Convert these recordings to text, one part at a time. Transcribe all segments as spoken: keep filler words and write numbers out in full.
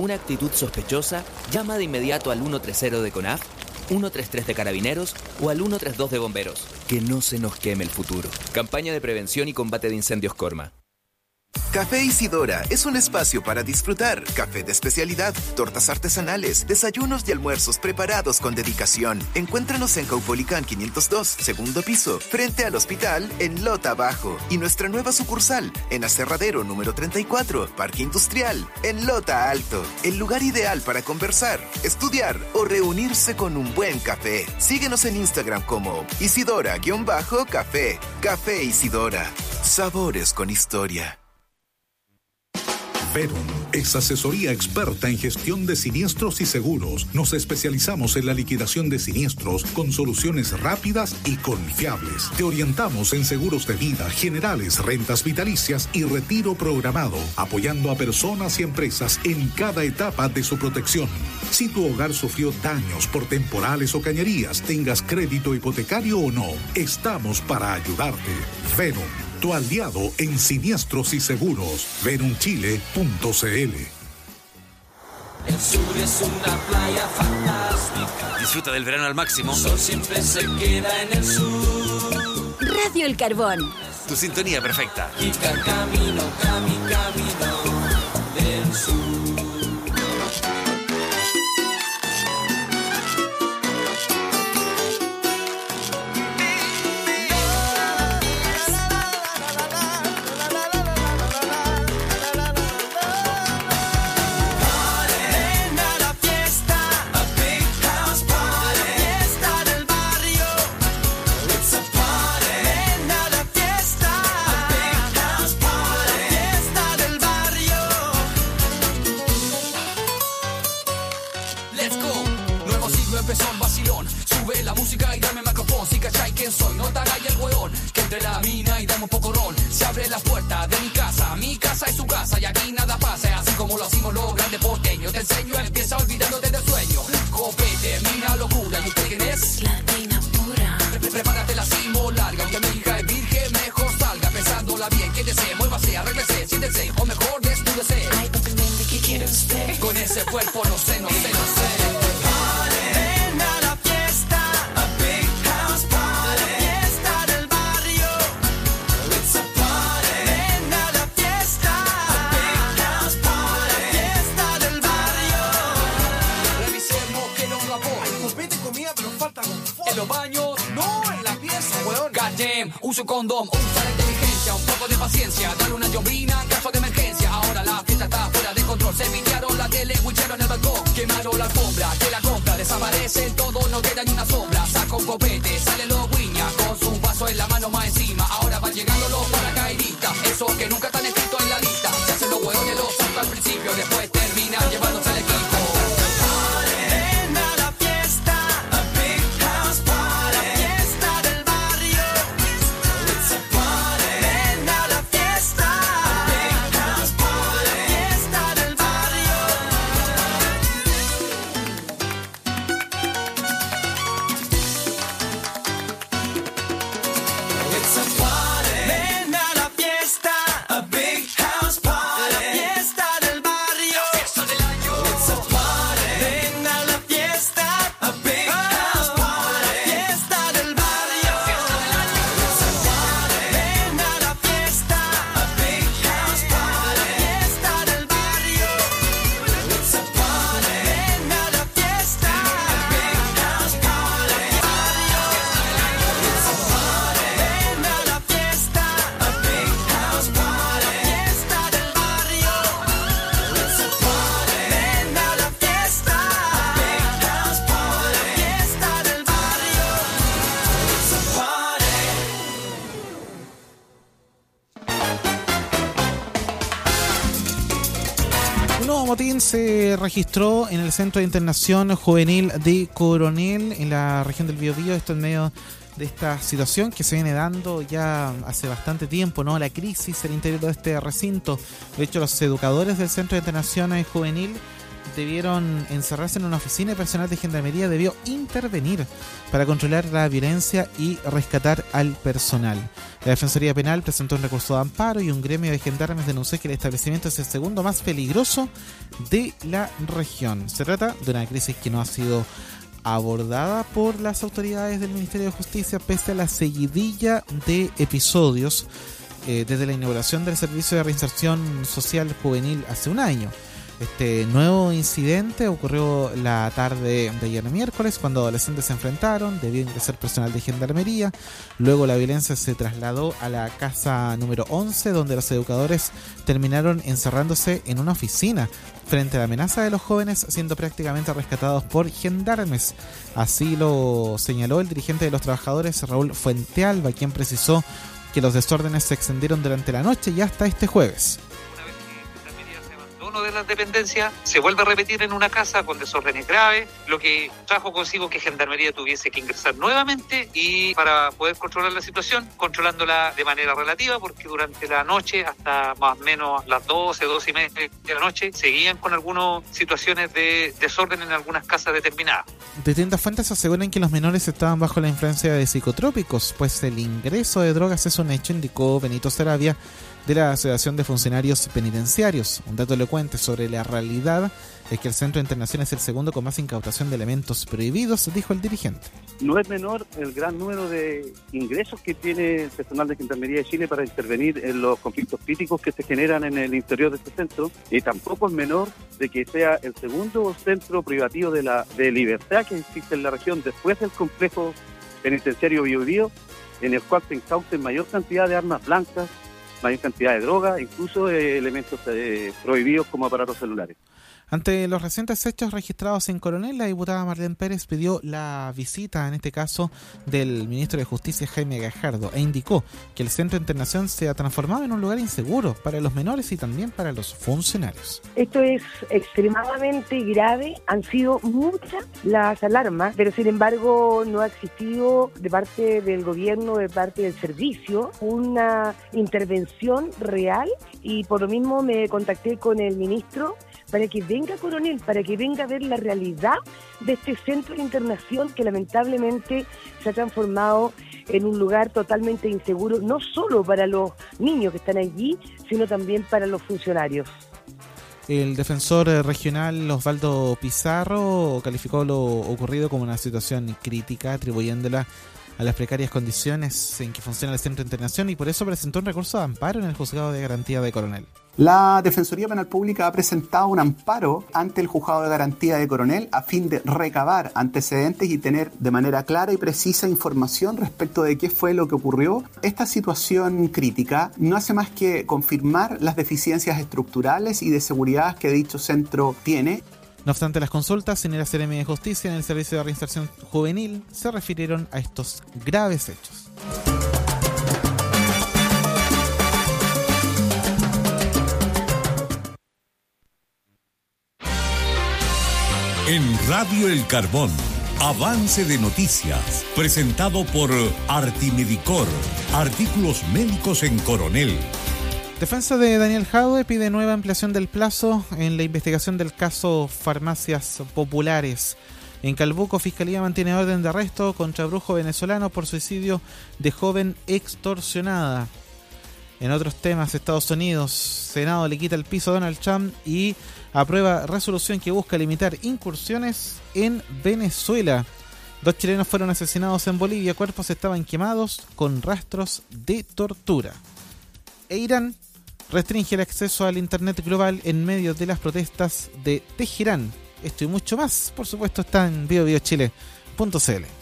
alguna actitud sospechosa, llama de inmediato al ciento treinta de CONAF, ciento treinta y tres de Carabineros o al ciento treinta y dos de Bomberos. Que no se nos queme el futuro. Campaña de prevención y combate de incendios Corma. Café Isidora es un espacio para disfrutar. Café de especialidad, tortas artesanales, desayunos y almuerzos preparados con dedicación. Encuéntranos en Caupolicán quinientos dos, segundo piso, frente al hospital en Lota Bajo. Y nuestra nueva sucursal en Aserradero número treinta y cuatro, Parque Industrial, en Lota Alto. El lugar ideal para conversar, estudiar o reunirse con un buen café. Síguenos en Instagram como Isidora-Café. Café Isidora. Sabores con historia. Verum es asesoría experta en gestión de siniestros y seguros. Nos especializamos en la liquidación de siniestros con soluciones rápidas y confiables. Te orientamos en seguros de vida, generales, rentas vitalicias y retiro programado, apoyando a personas y empresas en cada etapa de su protección. Si tu hogar sufrió daños por temporales o cañerías, tengas crédito hipotecario o no, estamos para ayudarte. Verum, tu aliado en siniestros y seguros. verumchile punto c l. El sur es una playa fantástica. Disfruta del verano al máximo. El sol siempre se queda en el sur. Radio El Carbón. Tu sintonía perfecta. Y camino, camino, camino del sur. Soy, no te hagas el hueón, que entre la mina y dame un poco ron. Se abre la puerta de mi casa, mi casa es su casa y aquí nada pasa, así como lo hacemos los grandes porteños. Te enseño, empieza olvidándote del sueño. Copete, mina locura, ¿y usted quién es? Latina pura. Pre Prepárate la cimo larga, aunque mi hija es virgen, mejor salga pensándola bien. Quédese, muévase, arréglese, siéntese, o mejor desnúdese. Ay, papi, ven, ¿qué quiere usted? Con ese cuerpo no sé, no sé, no sé. En los baños, no en la pieza, weón. Goddamn, uso condón, usa la inteligencia, un poco de paciencia, dale una llovina en caso de emergencia. Ahora la fiesta está fuera de control, se viciaron la tele, wincharon el balcón, quemaron la alfombra, que la compra, desaparecen todo, no queda ni una sombra. Saca un copete, sale los guiñas, con su vaso en la mano más encima. Ahora van llegando los paracaidistas, esos que nunca están escritos en la lista. Se hacen los hueones, los sacan al principio, después terminan llevándose al equipo. motín se registró en el Centro de Internación Juvenil de Coronel, en la región del Biobío. Esto en medio de esta situación que se viene dando ya hace bastante tiempo, ¿no? La crisis al interior de este recinto. De hecho, los educadores del Centro de Internación Juvenil debieron encerrarse en una oficina y personal de gendarmería debió intervenir para controlar la violencia y rescatar al personal. La Defensoría Penal presentó un recurso de amparo y un gremio de gendarmes denunció que el establecimiento es el segundo más peligroso de la región. Se trata de una crisis que no ha sido abordada por las autoridades del Ministerio de Justicia pese a la seguidilla de episodios eh, desde la inauguración del Servicio de Reinserción Social Juvenil hace un año. Este nuevo incidente ocurrió la tarde de ayer miércoles cuando adolescentes se enfrentaron, debió ingresar personal de gendarmería, luego la violencia se trasladó a la casa número once donde los educadores terminaron encerrándose en una oficina frente a la amenaza de los jóvenes siendo prácticamente rescatados por gendarmes. Así lo señaló el dirigente de los trabajadores Raúl Fuentealba, quien precisó que los desórdenes se extendieron durante la noche y hasta este jueves. De las dependencias se vuelve a repetir en una casa con desórdenes graves, lo que trajo consigo que Gendarmería tuviese que ingresar nuevamente y para poder controlar la situación, controlándola de manera relativa, porque durante la noche hasta más o menos las doce, doce y media de la noche seguían con algunas situaciones de desorden en algunas casas determinadas. Distintas fuentes aseguran que los menores estaban bajo la influencia de psicotrópicos, pues el ingreso de drogas es un hecho, indicó Benito Sarabia de la Asociación de Funcionarios Penitenciarios. Un dato elocuente sobre la realidad es que el Centro de Internación es el segundo con más incautación de elementos prohibidos, dijo el dirigente. No es menor el gran número de ingresos que tiene el personal de Gendarmería de Chile para intervenir en los conflictos críticos que se generan en el interior de este centro, y tampoco es menor de que sea el segundo centro privativo de la de libertad que existe en la región después del complejo penitenciario Bío Bío, en el cual se incauten mayor cantidad de armas blancas, mayor cantidad de droga, incluso eh, elementos eh, prohibidos como aparatos celulares. Ante los recientes hechos registrados en Coronel, la diputada Marlene Pérez pidió la visita, en este caso, del ministro de Justicia Jaime Gajardo e indicó que el Centro de Internación se ha transformado en un lugar inseguro para los menores y también para los funcionarios. Esto es extremadamente grave, han sido muchas las alarmas, pero sin embargo no ha existido de parte del gobierno, de parte del servicio, una intervención real, y por lo mismo me contacté con el ministro para que venga Coronel, para que venga a ver la realidad de este centro de internación que lamentablemente se ha transformado en un lugar totalmente inseguro, no solo para los niños que están allí, sino también para los funcionarios. El defensor regional Osvaldo Pizarro calificó lo ocurrido como una situación crítica, atribuyéndola a las precarias condiciones en que funciona el Centro de Internación, y por eso presentó un recurso de amparo en el Juzgado de Garantía de Coronel. La Defensoría Penal Pública ha presentado un amparo ante el Juzgado de Garantía de Coronel a fin de recabar antecedentes y tener de manera clara y precisa información respecto de qué fue lo que ocurrió. Esta situación crítica no hace más que confirmar las deficiencias estructurales y de seguridad que dicho centro tiene. No obstante, las consultas en el C R M de Justicia en el Servicio de Reinserción Juvenil se refirieron a estos graves hechos. En Radio El Carbón, avance de noticias, presentado por Artimedicor, artículos médicos en Coronel. Defensa de Daniel Jadwe pide nueva ampliación del plazo en la investigación del caso Farmacias Populares. En Calbuco, Fiscalía mantiene orden de arresto contra brujo venezolano por suicidio de joven extorsionada. En otros temas, Estados Unidos, Senado le quita el piso a Donald Trump y aprueba resolución que busca limitar incursiones en Venezuela. Dos chilenos fueron asesinados en Bolivia, cuerpos estaban quemados con rastros de tortura. E Irán restringe el acceso al Internet global en medio de las protestas de Teherán. Esto y mucho más, por supuesto, está en bio bio chile punto c l.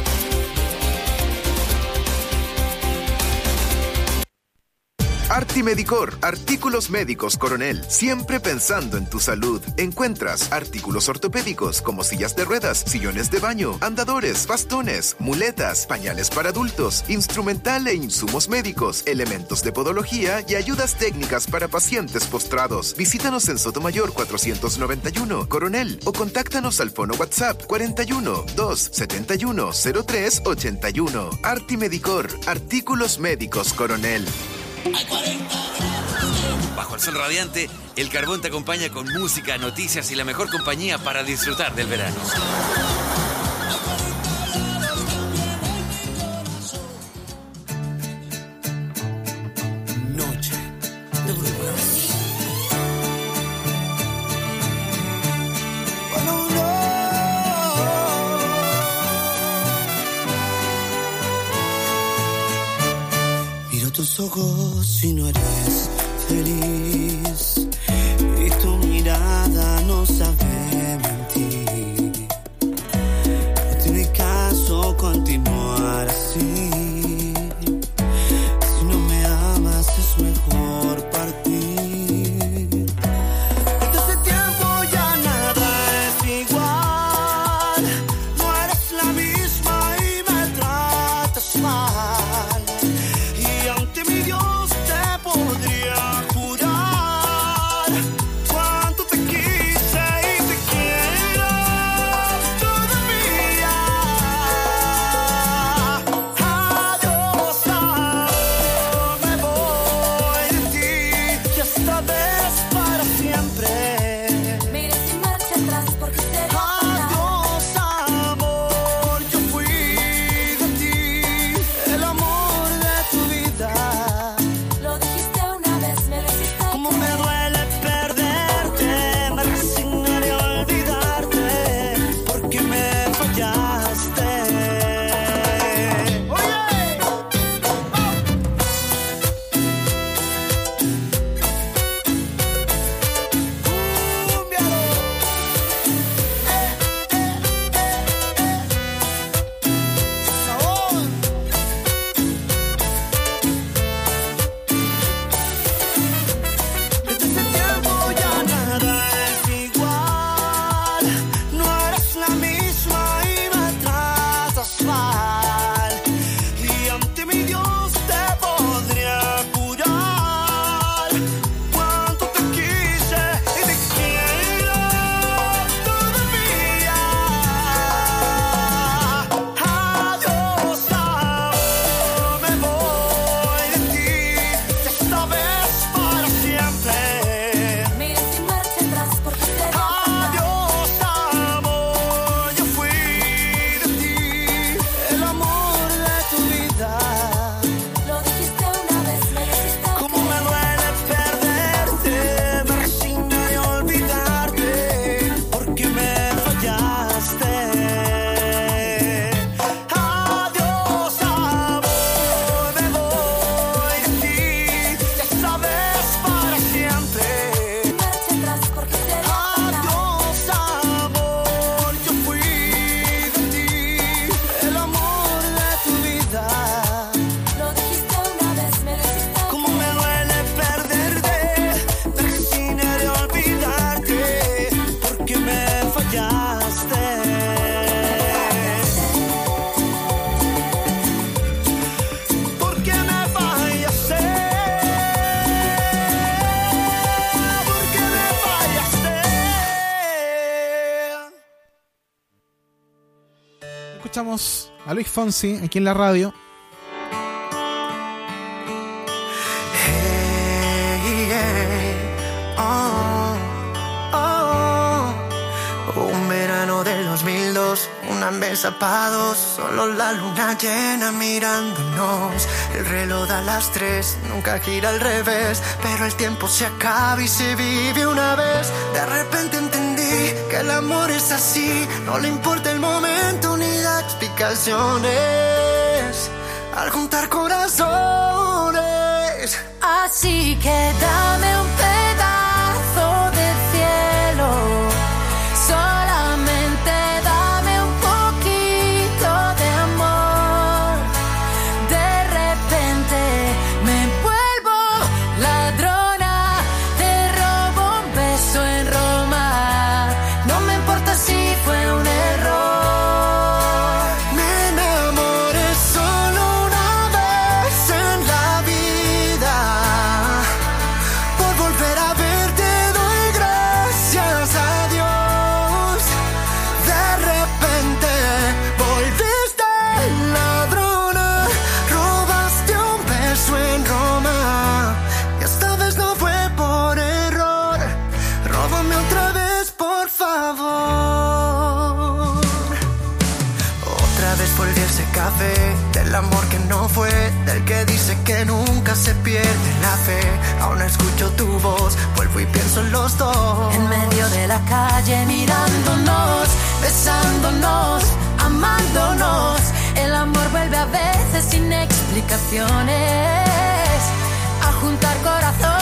Artimedicor, artículos médicos Coronel, siempre pensando en tu salud. Encuentras artículos ortopédicos como sillas de ruedas, sillones de baño, andadores, bastones, muletas, pañales para adultos, instrumental e insumos médicos, elementos de podología y ayudas técnicas para pacientes postrados. Visítanos en Sotomayor cuatrocientos noventa y uno, Coronel, o contáctanos al fono WhatsApp cuarenta y uno, dos setenta y uno, cero tres ochenta y uno. Artimedicor, artículos médicos Coronel. Bajo bajo el sol radiante, el Carbón te acompaña con música, noticias y la mejor compañía para disfrutar del verano. Noche de brujas. Miro tus ojos y no eres feliz, y tu mirada no sabe mentir. No tiene caso continuar así. Si no me amas es mejor partir. Desde ese tiempo ya nada es igual. No eres la misma y me tratas mal. Y ante mi Dios te podría jurar cuánto te quise y te quiero todavía. Adiós, amor, me voy de ti y esta vez para siempre. Mira sin marcha atrás porque te Adiós, amor, yo fui de ti, el amor de tu vida. lo dijiste una vez, me lo hiciste. Como me duele perderte, me resignaré a olvidarte, porque me fallaste. Oye, cúmbialo. Sabor. Desde ese tiempo ya nada es igual. No eres la misma y me tratas mal. Y ante mi Dios te podría jurar cuánto te quise y te quiero todavía. Adiós, amor, me voy de ti y esta vez para siempre. Mira sin marcha atrás porque te Adiós, amor, yo fui de ti, el amor de tu vida. lo dijiste una vez, me lo hiciste. Como me duele perderte, me resignaré a olvidarte, porque me fallaste. Adiós, amor, me voy de ti y esta vez para siempre. Marcha atrás porque te Adiós, amor, yo fui de ti, el amor de tu vida. lo dijiste una vez, me lo hiciste. Como me duele perderte, me resignaré a olvidarte, porque me fallaste. Porque me fallaste. Porque me fallaste. Escuchamos a Luis Fonsi aquí en la radio. Hey, hey, oh, oh. Un verano del dos mil dos, una mesa pa' dos, solo la luna llena mirándonos. El reloj da las tres, nunca gira al revés, pero el tiempo se acaba y se vive una vez. De repente entendí que el amor es así, no le importa el momento ni da explicaciones. Al juntar corazones, Así que dame un pedazo de cielo, solamente dame un poquito de amor. De repente me vuelvo ladrona, te robo un beso en Roma. No me importa si fue un error. me enamoré solo una vez en la vida, por volver amor que no fue, del que dice que nunca se pierde la fe. Aún escucho tu voz, vuelvo y pienso en los dos. En medio de la calle mirándonos, besándonos, amándonos. El amor vuelve a veces sin explicaciones a juntar corazones.